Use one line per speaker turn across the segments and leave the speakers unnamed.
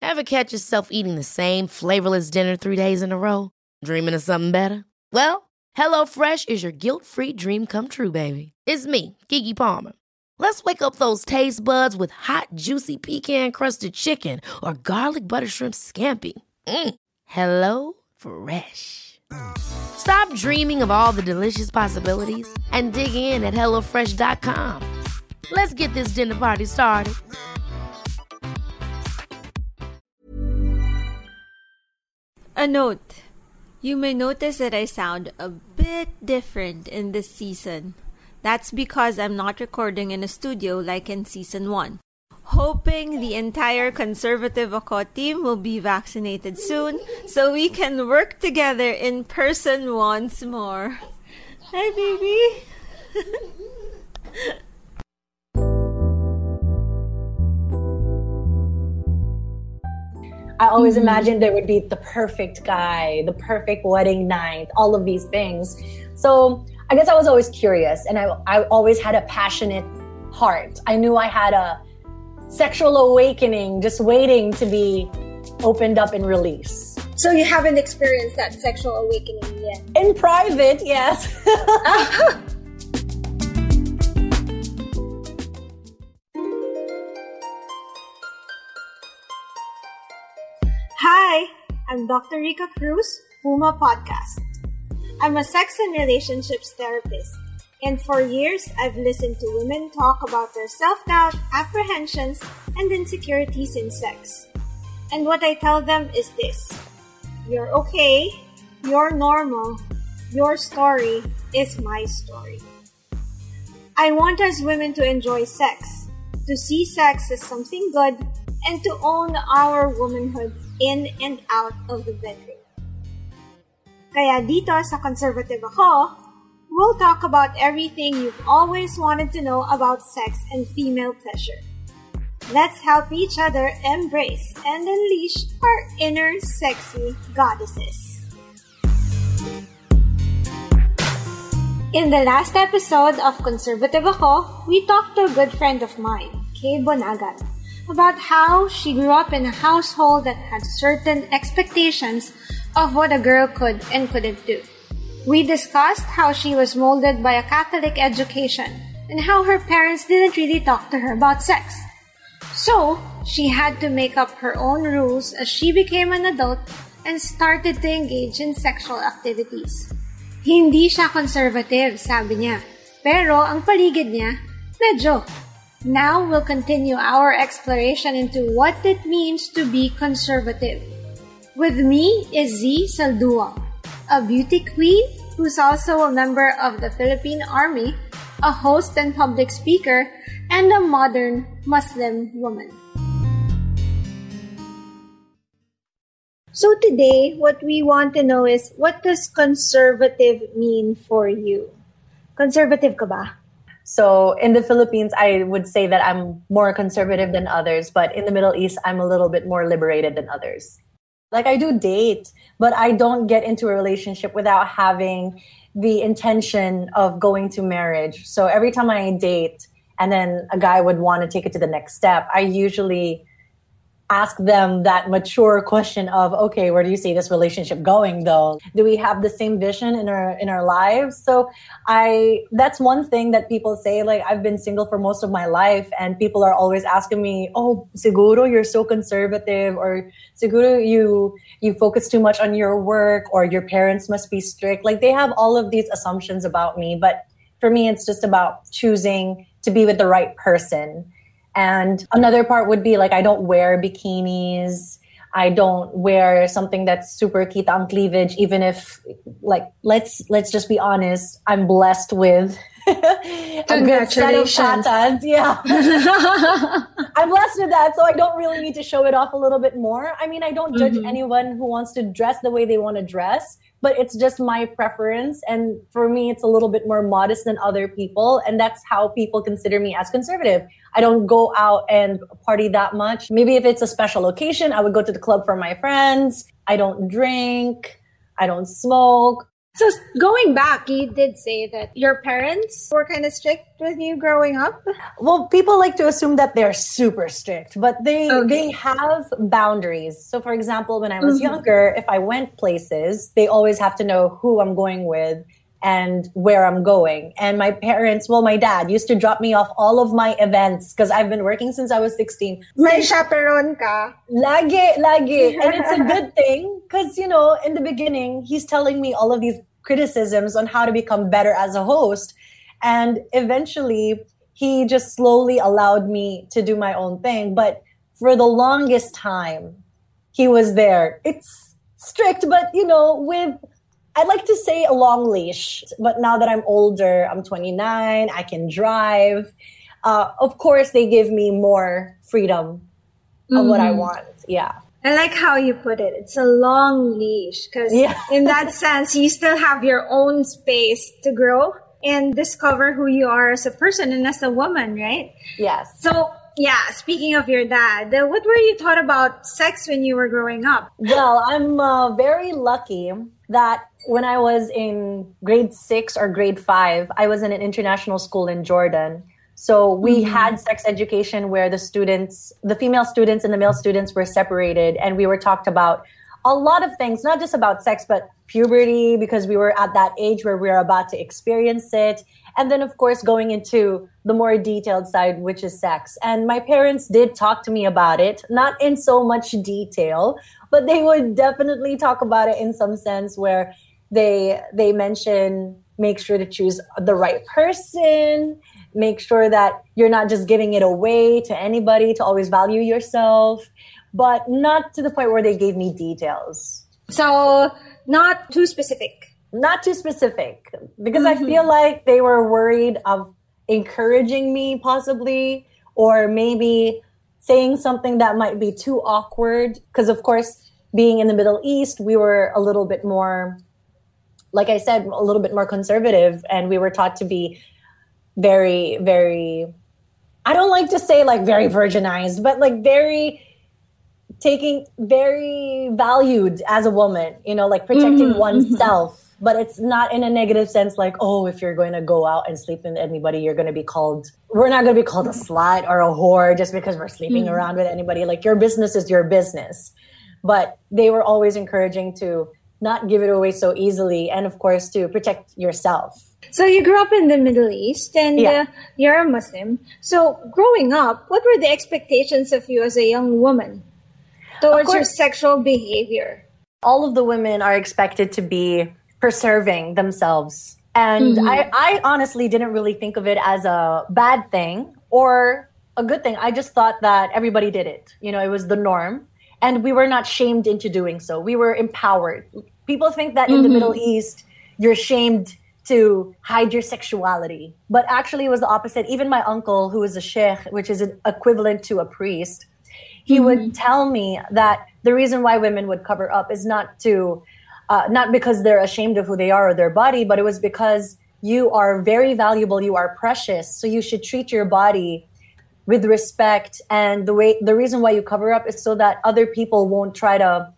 Ever catch yourself eating the same flavorless dinner 3 days in a row? Dreaming of something better? Well, HelloFresh is your guilt-free dream come true, baby. It's me, Keke Palmer. Let's wake up those taste buds with hot, juicy pecan-crusted chicken or garlic butter shrimp scampi. Hello Fresh. Stop dreaming of all the delicious possibilities and dig in at HelloFresh.com. Let's get this dinner party started.
A note. You may notice that I sound a bit different in this season. That's because I'm not recording in a studio like in season 1. Hoping the entire Conservative Ako team will be vaccinated soon so we can work together in person once more. Hi, baby!
I always imagined there would be the perfect guy, the perfect wedding night, all of these things. So I guess I was always curious, and I always had a passionate heart. I knew I had a sexual awakening just waiting to be opened up and released.
So you haven't experienced that sexual awakening yet?
In private, yes.
Hi, I'm Dr. Rica Cruz, Puma Podcast. I'm a sex and relationships therapist, and for years I've listened to women talk about their self-doubt, apprehensions, and insecurities in sex. And what I tell them is this: you're okay, you're normal, your story is my story. I want us women to enjoy sex, to see sex as something good, and to own our womanhood in and out of the bedroom. Kaya dito sa Conservative Ako, we'll talk about everything you've always wanted to know about sex and female pleasure. Let's help each other embrace and unleash our inner sexy goddesses. In the last episode of Conservative Ako, we talked to a good friend of mine, Kay Bonagan, about how she grew up in a household that had certain expectations of what a girl could and couldn't do. We discussed how she was molded by a Catholic education and how her parents didn't really talk to her about sex. So, she had to make up her own rules as she became an adult and started to engage in sexual activities. Hindi siya conservative, sabi niya. Pero ang paligid niya, medyo. Now we'll continue our exploration into what it means to be conservative. With me is Z Salduang, a beauty queen who's also a member of the Philippine Army, a host and public speaker, and a modern Muslim woman. So today, what we want to know is, what does conservative mean for you? Conservative ka ba?
So in the Philippines, I would say that I'm more conservative than others, but in the Middle East, I'm a little bit more liberated than others. Like, I do date, but I don't get into a relationship without having the intention of going to marriage. So every time I date and then a guy would want to take it to the next step, I usually ask them that mature question of, okay, where do you see this relationship going though? Do we have the same vision in our lives? So that's one thing that people say, like, I've been single for most of my life and people are always asking me, oh, siguro you're so conservative, or siguro you focus too much on your work, or your parents must be strict. Like, they have all of these assumptions about me, but for me, it's just about choosing to be with the right person. And another part would be, like, I don't wear bikinis. I don't wear something that's super kita ang cleavage, even if, like, let's just be honest, I'm blessed with a good set of tatas. Yeah. I'm blessed with that, so I don't really need to show it off a little bit more. I mean, I don't judge anyone who wants to dress the way they want to dress, but it's just my preference. And for me, it's a little bit more modest than other people. And that's how people consider me as conservative. I don't go out and party that much. Maybe if it's a special occasion, I would go to the club for my friends. I don't drink. I don't smoke.
So going back, you did say that your parents were kind of strict with you growing up.
Well, people like to assume that they're super strict, but they have boundaries. So for example, when I was younger, if I went places, they always have to know who I'm going with and where I'm going. And my parents, well, my dad used to drop me off all of my events because I've been working since I was 16.
May chaperon ka.
Lagi. And it's a good thing because, you know, in the beginning, he's telling me all of these criticisms on how to become better as a host. And eventually, he just slowly allowed me to do my own thing. But for the longest time, he was there. It's strict, but, you know, with, I'd like to say a long leash. But now that I'm older, I'm 29, I can drive. Of course, they give me more freedom of what I want. Yeah.
I like how you put it. It's a long leash because in that sense, you still have your own space to grow and discover who you are as a person and as a woman, right?
Yes.
So, yeah, speaking of your dad, what were you taught about sex when you were growing up?
Well, I'm very lucky that when I was in grade 6 or grade 5, I was in an international school in Jordan. So we had sex education where the female students and the male students were separated, and we were talked about a lot of things, not just about sex, but puberty, because we were at that age where we were about to experience it. And then, of course, going into the more detailed side, which is sex. And my parents did talk to me about it, not in so much detail, but they would definitely talk about it in some sense where they mention, make sure to choose the right person, make sure that you're not just giving it away to anybody, to always value yourself, but not to the point where they gave me details.
So not too specific.
Not too specific, because I feel like they were worried of encouraging me possibly, or maybe saying something that might be too awkward. Because of course, being in the Middle East, we were a little bit more, like I said, a little bit more conservative, and we were taught to be very, very, I don't like to say like very virginized, but like very valued as a woman, you know, like protecting oneself. But it's not in a negative sense, like, oh, if you're going to go out and sleep with anybody, we're not going to be called a slut or a whore just because we're sleeping around with anybody. Like, your business is your business. But they were always encouraging to not give it away so easily, and of course to protect yourself.
So you grew up in the Middle East, and you're a Muslim. So growing up, what were the expectations of you as a young woman towards your sexual behavior?
All of the women are expected to be preserving themselves. And I honestly didn't really think of it as a bad thing or a good thing. I just thought that everybody did it. You know, it was the norm. And we were not shamed into doing so. We were empowered. People think that in the Middle East, you're shamed to hide your sexuality. But actually, it was the opposite. Even my uncle, who is a sheikh, which is an equivalent to a priest, he would tell me that the reason why women would cover up is not because they're ashamed of who they are or their body, but it was because you are very valuable, you are precious. So you should treat your body with respect. And the reason why you cover up is so that other people won't try to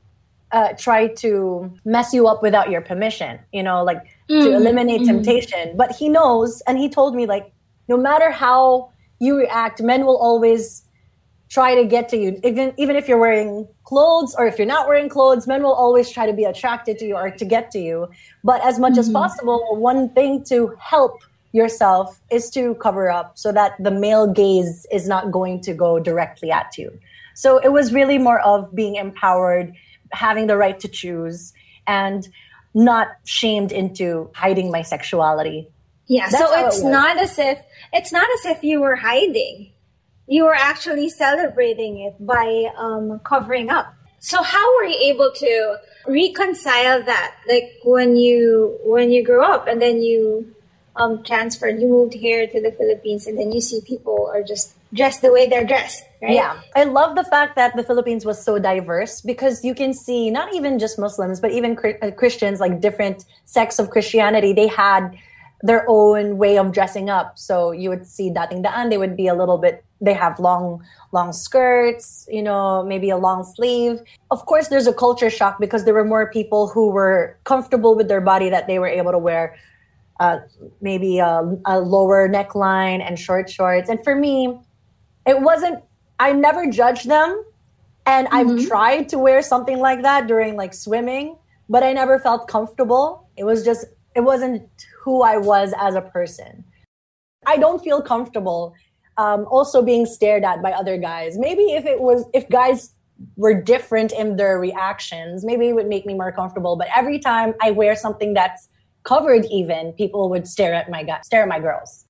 mess you up without your permission, you know, like to eliminate temptation. But he knows, and he told me, like, no matter how you react, men will always try to get to you. Even if you're wearing clothes or if you're not wearing clothes, men will always try to be attracted to you or to get to you. But as much as possible, one thing to help yourself is to cover up so that the male gaze is not going to go directly at you. So it was really more of being empowered, having the right to choose, and not shamed into hiding my sexuality.
Yeah, so it's not as if you were hiding. You were actually celebrating it by covering up. So how were you able to reconcile that? Like when you grew up and then you transferred, you moved here to the Philippines, and then you see people are just dressed the way they're dressed, right?
Yeah. I love the fact that the Philippines was so diverse, because you can see not even just Muslims, but even Christians, like different sects of Christianity. They had their own way of dressing up. So you would see dating daan, they would be a little bit, they have long skirts, maybe a long sleeve. Of course, there's a culture shock because there were more people who were comfortable with their body that they were able to wear maybe a lower neckline and short shorts. And for me, I never judged them. And I've tried to wear something like that during like swimming, but I never felt comfortable. It wasn't who I was as a person. I don't feel comfortable also being stared at by other guys. Maybe if guys were different in their reactions, maybe it would make me more comfortable. But every time I wear something that's covered even, people would stare at my girls.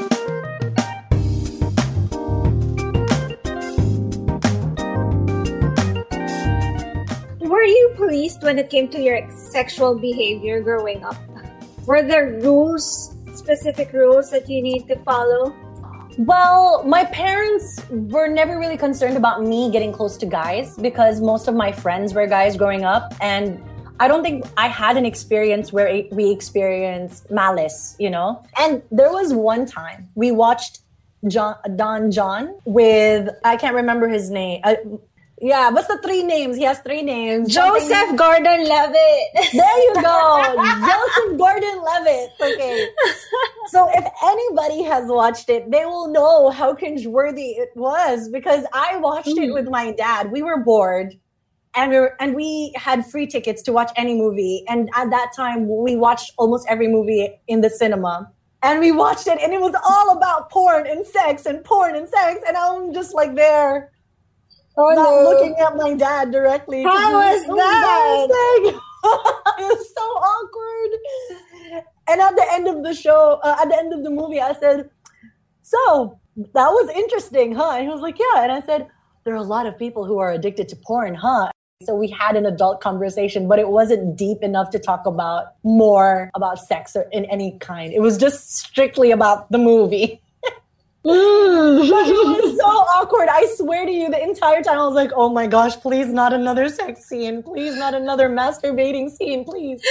Were you pleased when it came to your sexual behavior growing up? Were there specific rules that you need to follow?
Well, my parents were never really concerned about me getting close to guys because most of my friends were guys growing up. And I don't think I had an experience where we experienced malice, And there was one time we watched Don John with, I can't remember his name. Yeah, what's the 3 names? He has 3 names.
Joseph Gordon-Levitt.
There you go. Joseph Gordon-Levitt. Okay. So if anybody has watched it, they will know how cringeworthy it was because I watched it with my dad. We were bored and we had free tickets to watch any movie. And at that time, we watched almost every movie in the cinema. And we watched it and it was all about porn and sex. And I'm just like there. Looking at my dad directly.
How was that?
It was so awkward. And at the end of the show, at the end of the movie, I said, "So that was interesting, huh?" And he was like, "Yeah." And I said, "There are a lot of people who are addicted to porn, huh?" So we had an adult conversation, but it wasn't deep enough to talk about more about sex or in any kind. It was just strictly about the movie. But it was so awkward. I swear to you, the entire time I was like, "Oh my gosh, please not another sex scene. Please not another masturbating scene, please."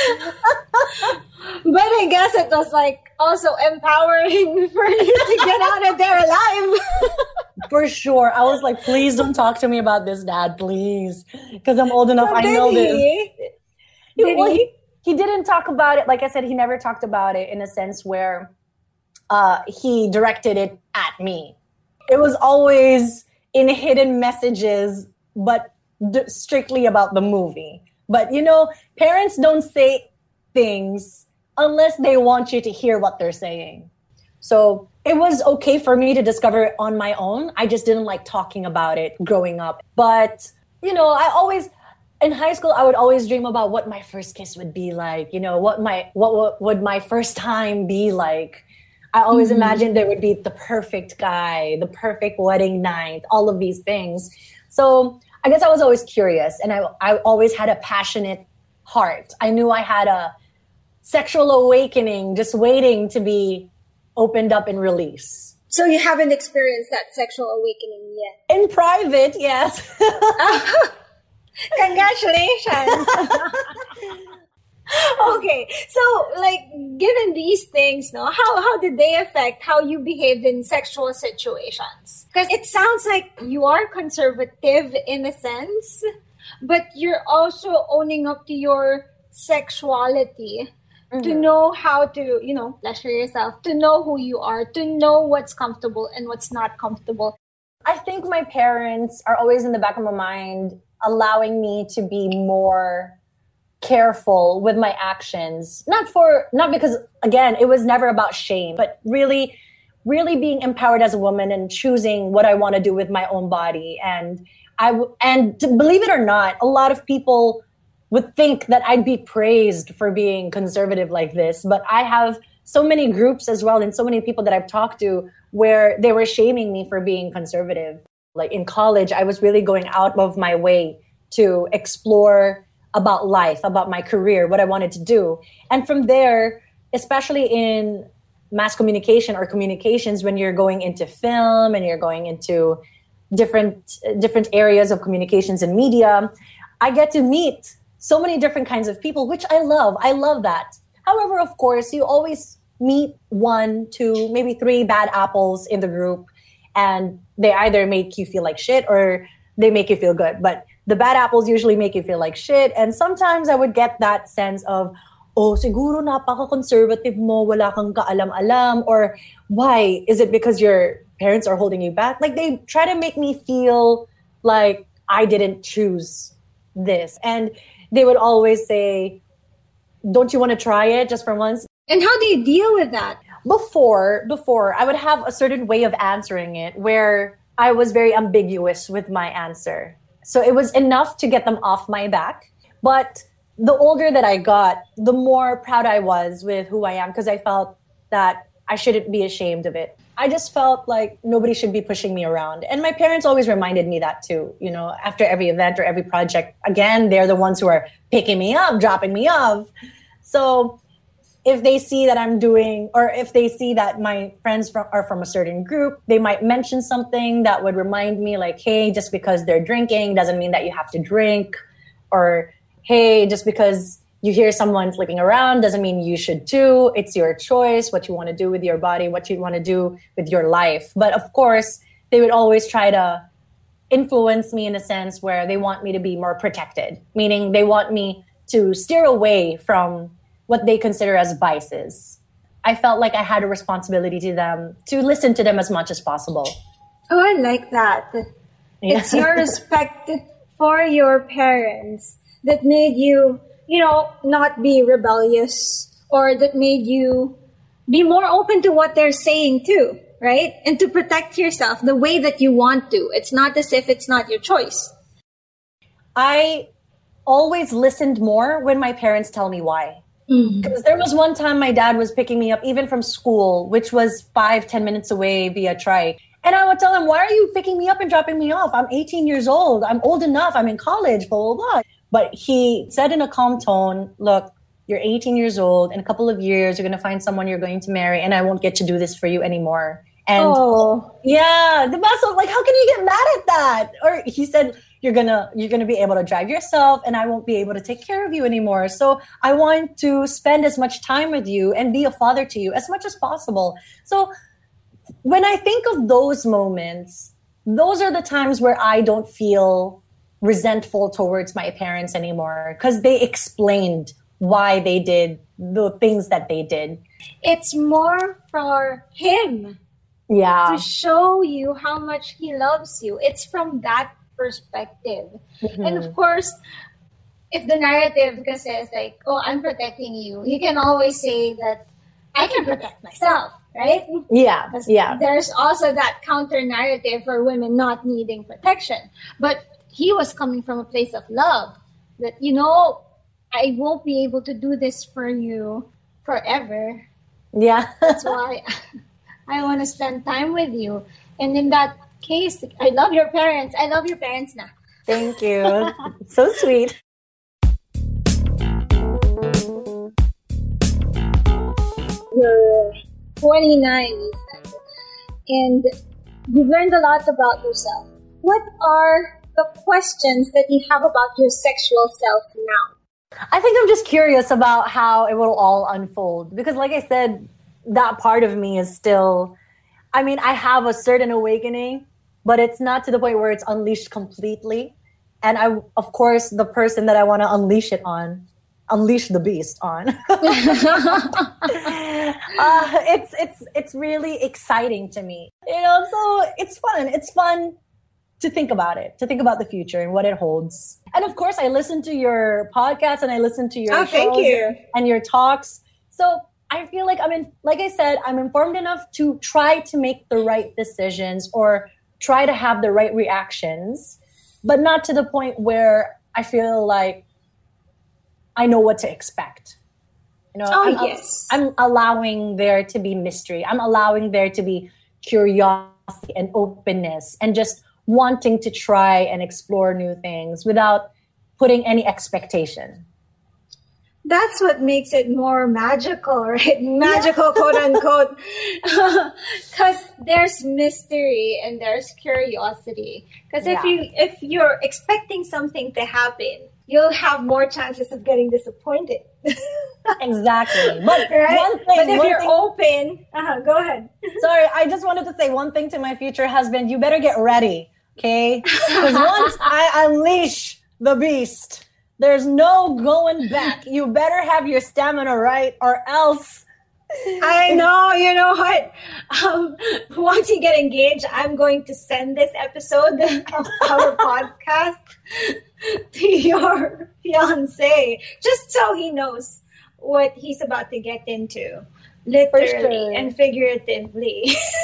But I guess it was like also empowering for you to get out of there alive.
For sure. I was like, "Please don't talk to me about this, Dad, please." Because I'm old enough. I know this. He didn't talk about it. Like I said, he never talked about it in a sense where he directed it at me. It was always in hidden messages, but strictly about the movie. But, parents don't say things unless they want you to hear what they're saying. So it was okay for me to discover it on my own. I just didn't like talking about it growing up. But, in high school, I would always dream about what my first kiss would be like. What would my first time be like? I always imagined there would be the perfect guy, the perfect wedding night, all of these things. So I guess I was always curious and I always had a passionate heart. I knew I had a sexual awakening just waiting to be opened up and released.
So you haven't experienced that sexual awakening yet?
In private, yes.
Congratulations. Okay, so given these things, how did they affect how you behaved in sexual situations? Because it sounds like you are conservative in a sense, but you're also owning up to your sexuality to know how to, pleasure yourself, to know who you are, to know what's comfortable and what's not comfortable.
I think my parents are always in the back of my mind, allowing me to be more careful with my actions. Not because, again, it was never about shame, but really being empowered as a woman and choosing what I want to do with my own body. And to believe it or not, a lot of people would think that I'd be praised for being conservative like this. But I have so many groups as well and so many people that I've talked to where they were shaming me for being conservative. Like in college, I was really going out of my way to explore about life, about my career, what I wanted to do. And from there, especially in mass communication or communications, when you're going into film and you're going into different areas of communications and media, I get to meet so many different kinds of people, which I love. I love that. However, of course, you always meet 1, 2, maybe 3 bad apples in the group, and they either make you feel like shit or they make you feel good. But the bad apples usually make you feel like shit. And sometimes I would get that sense of, oh, siguro napaka-conservative mo, wala kang kaalam-alam, or why? Is it because your parents are holding you back? Like, they try to make me feel like I didn't choose this. And they would always say, don't you want to try it just for once?
And how do you deal with that?
Before, I would have a certain way of answering it where I was very ambiguous with my answer. So it was enough to get them off my back. But the older that I got, the more proud I was with who I am, because I felt that I shouldn't be ashamed of it. I just felt like nobody should be pushing me around. And my parents always reminded me that too. You know, after every event or every project, again, they're the ones who are picking me up, dropping me off. So if they see that I'm doing, or if they see that my friends are from a certain group, they might mention something that would remind me like, hey, just because they're drinking doesn't mean that you have to drink. Or, hey, just because you hear someone sleeping around doesn't mean you should too. It's your choice, what you want to do with your body, what you want to do with your life. But of course, they would always try to influence me in a sense where they want me to be more protected, meaning they want me to steer away from what they consider as vices. I felt like I had a responsibility to them, to listen to them as much as possible.
Oh, I like that.
Yeah.
It's your respect for your parents that made you, not be rebellious, or that made you be more open to what they're saying too, right? And to protect yourself the way that you want to. It's not as if it's not your choice.
I always listened more when my parents tell me why. Because there was one time my dad was picking me up even from school, which was 5-10 minutes away via trike. And I would tell him, why are you picking me up and dropping me off? I'm 18 years old. I'm old enough. I'm in college, blah, blah, blah. But he said in a calm tone, look, you're 18 years old. In a couple of years, you're going to find someone you're going to marry, and I won't get to do this for you anymore. And yeah, the best. Like, how can you get mad at that? Or he said, you're gonna be able to drive yourself, and I won't be able to take care of you anymore. So I want to spend as much time with you and be a father to you as much as possible. So when I think of those moments, those are the times where I don't feel resentful towards my parents anymore, because they explained why they did the things that they did.
It's more for him.
Yeah.
To show you how much he loves you. It's from that perspective. Mm-hmm. And of course, if the narrative says like, oh, I'm protecting you, you can always say that I can protect myself, right?
Yeah. Yeah.
There's also that counter narrative for women not needing protection. But he was coming from a place of love that, I won't be able to do this for you forever.
Yeah.
That's why I want to spend time with you. And in that case, I love your parents. I love your parents now.
Thank you. So sweet.
You're 29, you said. And you've learned a lot about yourself. What are the questions that you have about your sexual self now?
I think I'm just curious about how it will all unfold. Because like I said, that part of me is still, I have a certain awakening, but it's not to the point where it's unleashed completely. And of course, the person that I want to unleash the beast on. It's really exciting to me. So it's fun. It's fun to think about it, to think about the future and what it holds. And of course, I listen to your podcast and I listen to your shows and your talks. So I feel like like I said, I'm informed enough to try to make the right decisions or try to have the right reactions, but not to the point where I feel like I know what to expect. I'm allowing there to be mystery. I'm allowing there to be curiosity and openness and just wanting to try and explore new things without putting any expectation.
That's what makes it more magical, right? Magical, quote unquote. Because there's mystery and there's curiosity. Because if you're expecting something to happen, you'll have more chances of getting disappointed.
Exactly. But
right? But if you're open, go ahead.
Sorry, I just wanted to say one thing to my future husband. You better get ready, okay? Because once I unleash the beast, there's no going back. You better have your stamina right, or else.
I know. You know what? Once you get engaged, I'm going to send this episode of our podcast to your fiance, just so he knows what he's about to get into, literally and figuratively.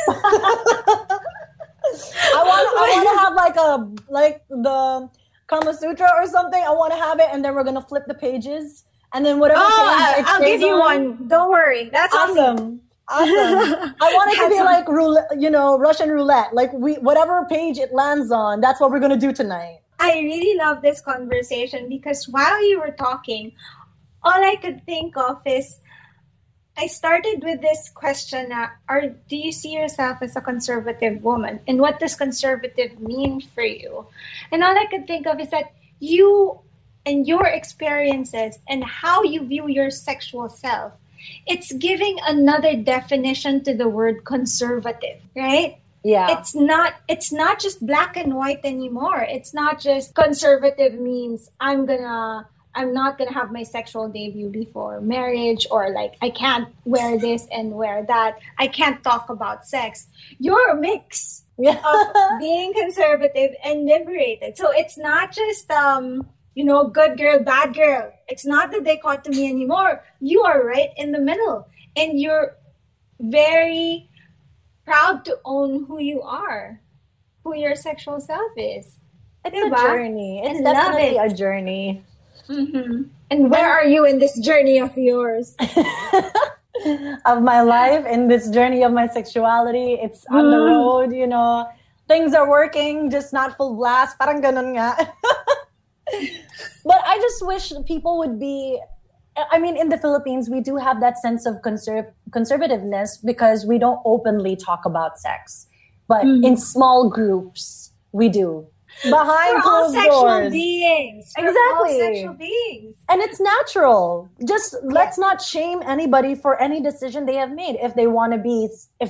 I want to have like the Kama Sutra or something. I want to have it, and then we're gonna flip the pages, and then whatever.
I'll give you one. Don't worry. That's
awesome. Awesome. I want it to be like roulette, Russian roulette. Like whatever page it lands on, that's what we're gonna do tonight.
I really love this conversation because while you were talking, all I could think of is, I started with this question, do you see yourself as a conservative woman? And what does conservative mean for you? And all I could think of is that you and your experiences and how you view your sexual self, it's giving another definition to the word conservative, right?
Yeah.
It's not just black and white anymore. It's not just conservative means I'm not going to have my sexual debut before marriage, or like I can't wear this and wear that. I can't talk about sex. You're a mix of being conservative and liberated. So it's not just, good girl, bad girl. It's not the dichotomy anymore. You are right in the middle, and you're very proud to own who you are, who your sexual self is.
It's a journey. It's definitely a journey.
Mm-hmm. And where are you in this journey of yours?
Of my life, in this journey of my sexuality. It's on the road, things are working, just not full blast. Parang ganun nga. But I just wish people would be, in the Philippines, we do have that sense of conservativeness because we don't openly talk about sex. But in small groups, we do. Behind closed doors.
Sexual beings.
Exactly.
We're all sexual beings.
And it's natural. Just let's not shame anybody for any decision they have made. If they want to be,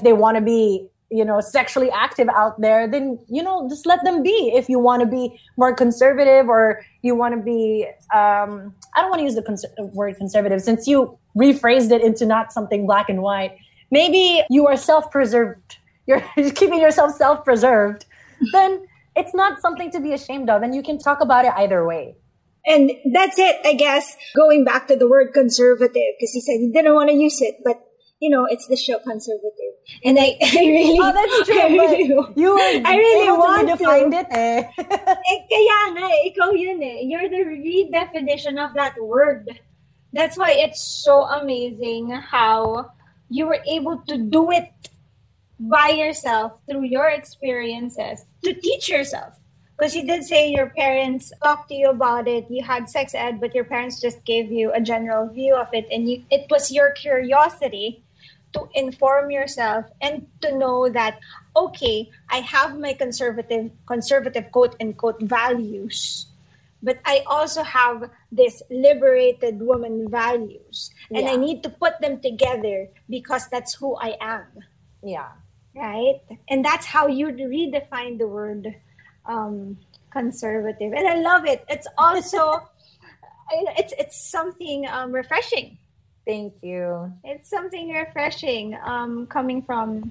sexually active out there, then, just let them be. If you want to be more conservative, or you want to be, I don't want to use the word conservative since you rephrased it into not something black and white. Maybe you are self-preserved. You're keeping yourself self-preserved. Then it's not something to be ashamed of, and you can talk about it either way.
And that's it, I guess. Going back to the word conservative, because he said he didn't want to use it, but it's the show Conservative. And I really...
Oh, that's true. I
really want to
define it eh.
Kaya nga, ikaw yun eh. You're the redefinition of that word. That's why it's so amazing how you were able to do it by yourself through your experiences to teach yourself. Because you did say your parents talked to you about it, you had sex ed, but your parents just gave you a general view of it, and it was your curiosity to inform yourself and to know that, okay, I have my conservative quote unquote values, but I also have this liberated woman values, and I need to put them together because that's who I am.
Yeah.
Right? And that's how you redefine the word conservative. And I love it. It's also, it's something refreshing.
Thank you.
It's something refreshing coming from,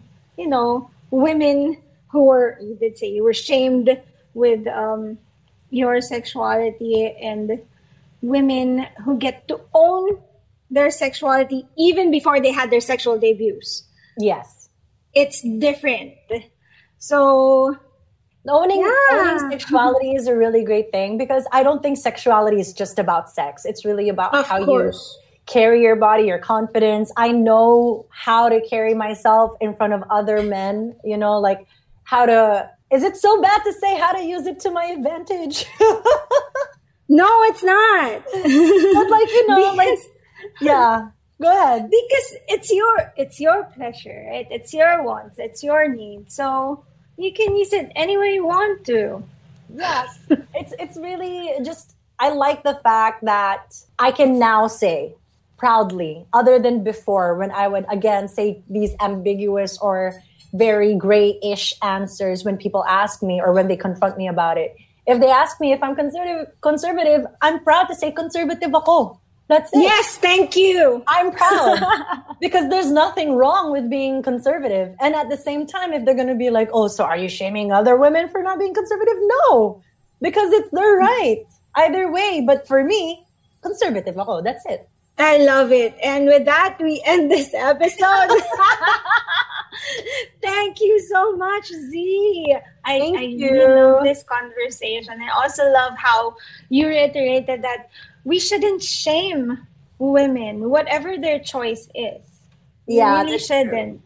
women who were, you did say you were shamed with your sexuality, and women who get to own their sexuality even before they had their sexual debuts.
Yes.
It's different. So
owning sexuality is a really great thing, because I don't think sexuality is just about sex. It's really about how you carry your body, your confidence. I know how to carry myself in front of other men, like how to, is it so bad to say how to use it to my advantage?
No, it's not.
But yeah. Go ahead.
Because it's your pleasure, right? It's your wants, it's your needs. So you can use it any way you want to.
Yes. It's really just I like the fact that I can now say proudly, other than before when I would again say these ambiguous or very gray-ish answers when people ask me or when they confront me about it. If they ask me if I'm conservative, I'm proud to say conservative ako. That's it.
Yes, thank you.
I'm proud because there's nothing wrong with being conservative. And at the same time, if they're going to be like, oh, so are you shaming other women for not being conservative? No, because it's their right. Either way. But for me, conservative ako. That's it.
I love it. And with that, we end this episode. Thank you so much, Z. I really love this conversation. I also love how you reiterated that we shouldn't shame women, whatever their choice is. We really shouldn't.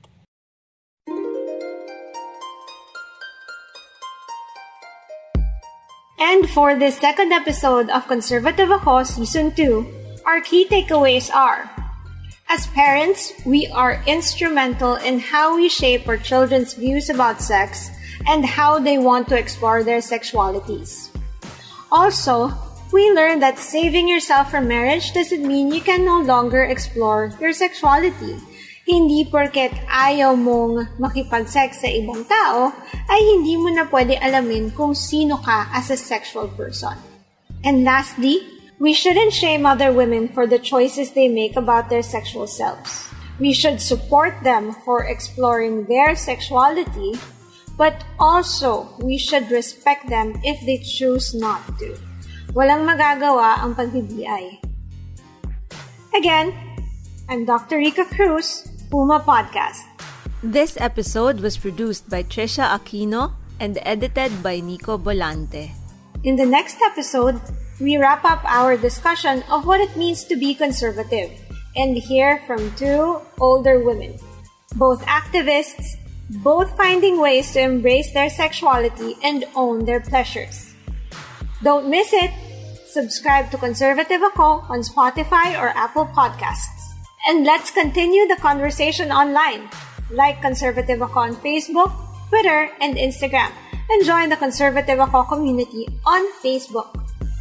And for this second episode of Conservative Ako Season 2, our key takeaways are: as parents, we are instrumental in how we shape our children's views about sex and how they want to explore their sexualities. Also, we learned that saving yourself from marriage doesn't mean you can no longer explore your sexuality. Hindi porket ayaw mong makipag-sex sa ibang tao, ay hindi mo na pwede alamin kung sino ka as a sexual person. And lastly, we shouldn't shame other women for the choices they make about their sexual selves. We should support them for exploring their sexuality, but also we should respect them if they choose not to. Walang magagawa ang pag-BI. Again, I'm Dr. Rica Cruz, Puma Podcast.
This episode was produced by Trisha Aquino and edited by Nico Bolante.
In the next episode, we wrap up our discussion of what it means to be conservative and hear from two older women, both activists, both finding ways to embrace their sexuality and own their pleasures. Don't miss it! Subscribe to Conservative Ako on Spotify or Apple Podcasts. And let's continue the conversation online. Like Conservative Ako on Facebook, Twitter, and Instagram. And join the Conservative Ako community on Facebook.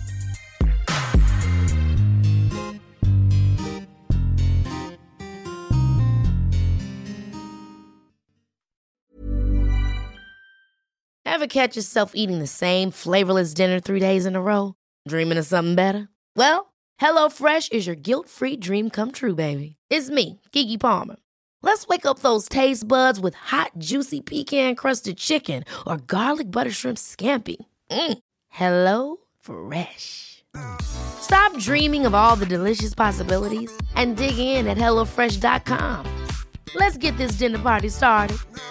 Ever catch yourself eating the same flavorless dinner 3 days in a row? Dreaming of something better? Well, HelloFresh is your guilt-free dream come true, baby. It's me, Keke Palmer. Let's wake up those taste buds with hot, juicy pecan-crusted chicken or garlic butter shrimp scampi. Hello Fresh. Stop dreaming of all the delicious possibilities and dig in at HelloFresh.com. Let's get this dinner party started.